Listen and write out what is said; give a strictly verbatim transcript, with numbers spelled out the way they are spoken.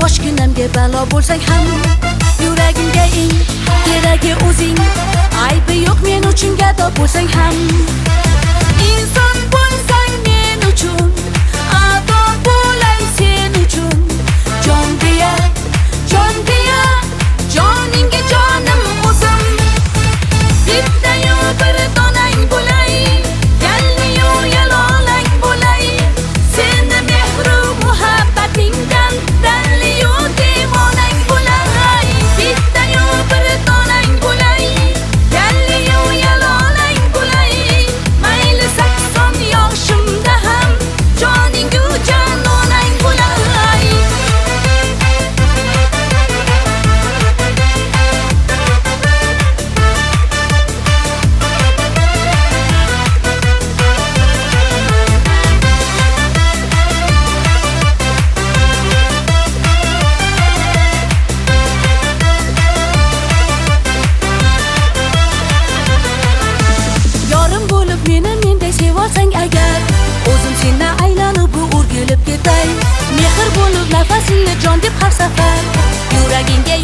boshginamga balo bo'lsang ham, yuragimga eng keragi o'zing. Aybi yo'q men uchun gado bo'lsang ham, inson bo'lsang men uchun, ado bo'lay sen uchun. Jon deya, jon deya, joningga jonim o'zim. Bittayu bir donang bo'lay, yalniyu yalolang bo'lay. Seni mehru muhabbatingdan dalliyu demonang bo'lay. Bittayu bir donang bo'lay, yalniyu yalolang bo'lay. Mayli sakson yoshimda ham joningu janonang bo'lay. Yorim bo'lib meni menday sevolsang agar, o'zim sendan aylanib bu o'rgilib ketay. Mehr bo'lib nafasingni jon deb har safar, yuragingga